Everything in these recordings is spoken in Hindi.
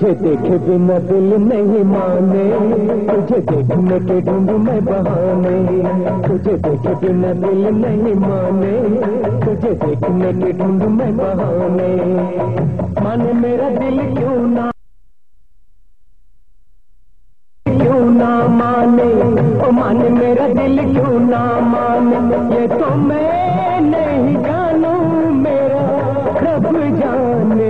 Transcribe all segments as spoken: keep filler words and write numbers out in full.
तुझे देखे बिना दिल नहीं माने, तुझे देखने के ढूंढूं मैं बहाने। तुझे देखे बिना दिल नहीं माने, तुझे देखने के ढूंढूं मैं बहाने। माने मेरा दिल क्यों ना क्यों ना माने, ओ माने मेरा दिल क्यों ना माने। ये तो मैं नहीं जानू, मेरा रब जाने।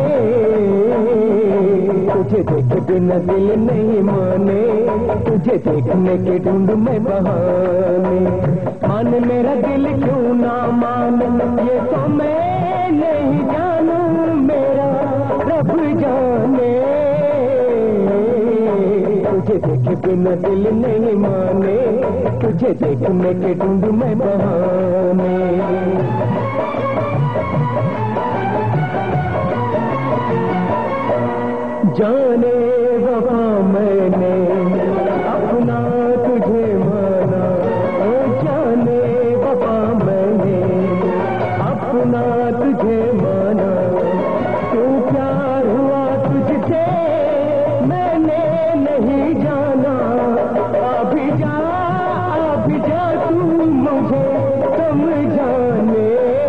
तुझे देखे बिना दिल नहीं माने, तुझे देखने के ढूंढ मैं बहाने। माने मेरा दिल क्यों ना माने, ये तो मैं नहीं जानू, मेरा रब जाने। तुझे देखे बिना दिल नहीं माने, तुझे देखने के ढूंढ मैं बहाने। जाने वफा मैंने अपना तुझे माना, जाने वफा मैंने अपना तुझे माना। तू प्यार हुआ तुझसे मैंने नहीं जाना। अभी जा अभी जा तू मुझे समझाने।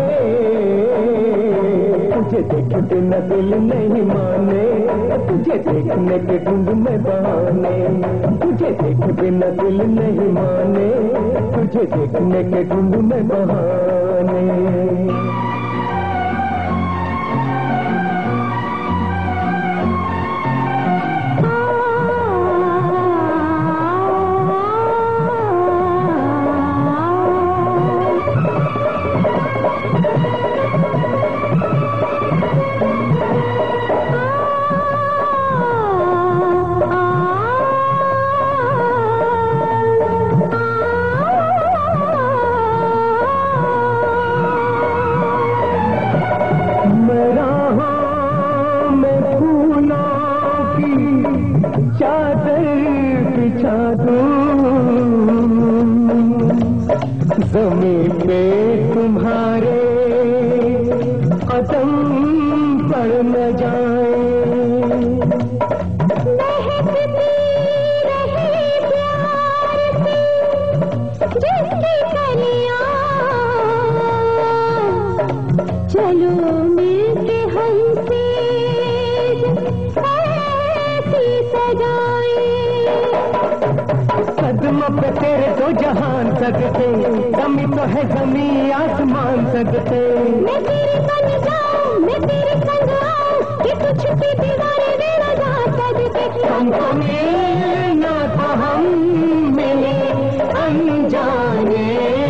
तुझे देखे बिना दिल नहीं माने, तुझे देखने के ढूंढ में बहाने। तुझे देखे बिना दिल नहीं माने, तुझे देखने के ढूंढ में बहाने। ज़मीन पे तुम्हारे कदम पड़ न जाए। महकती रहे प्यार से जिसकी कलियां, चलो मिलके हमसे ऐसी सजाए। कदम पे तेरे तो जहान सकते, जमी तो है जमी आसमान सकते। मैं तेरे बन जाऊं, मैं तेरे संग आऊं, कि तुझ की दीवारें भी रजा सकते। हमको मिलना था हम मिले अनजाने।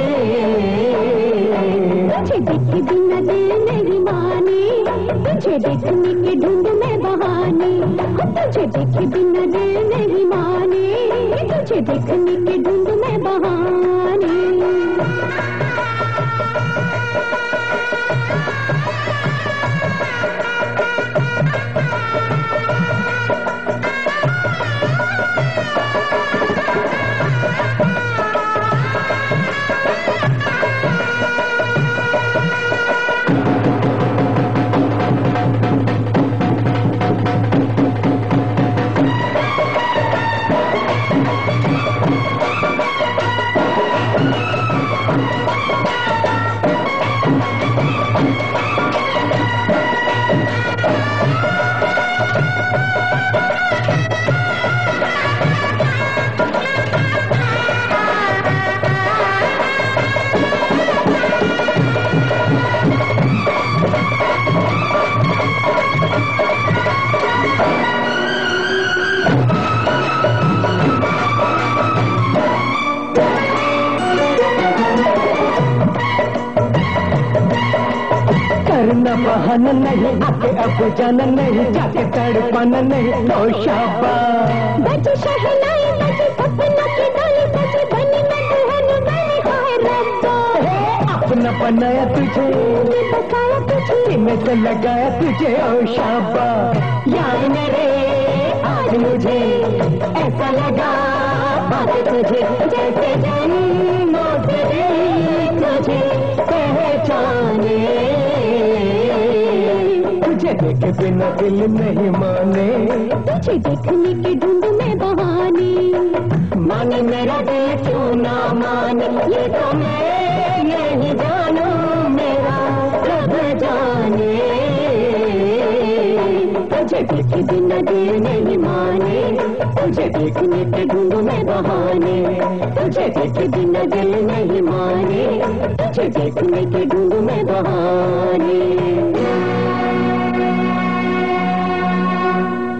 तुझे देखे बिना दिल नहीं माने, तुझे देखने के ढूंढ में बहाने। तुझे देखे बिना दिल नहीं माने, तुझे देखने के ढूंढ में बहाने। करना बहाना नहीं, आके अब जाना नहीं, जाके तड़पाना नहीं, तो शाबा। बजी शहनाई बजी सपनों की डोली सजी, बनी मैं दुल्हन बनी हाय रब्बा। अपना बनाया तुझे, बसाया तुझे, सीने से लगाया तुझे, ओ शाबा। यार मेरे आज मुझे ऐसा लगा बात तुझे, जैसे जन्मों से तुझे पहचाने। तुझे तुझे देखे बिना दिल नहीं माने, तुझे देखने के ढूंढ में बहाने। माने मेरा दिल क्यों ना माने, ये तो मैं नहीं जानू, मेरा रब जाने। तुझे देखे बिना दिल नहीं माने, तुझे देखने के ढूंढ में बहाने। तुझे देखे बिना दिल नहीं माने, तुझे देखने के ढूंढ में बहाने।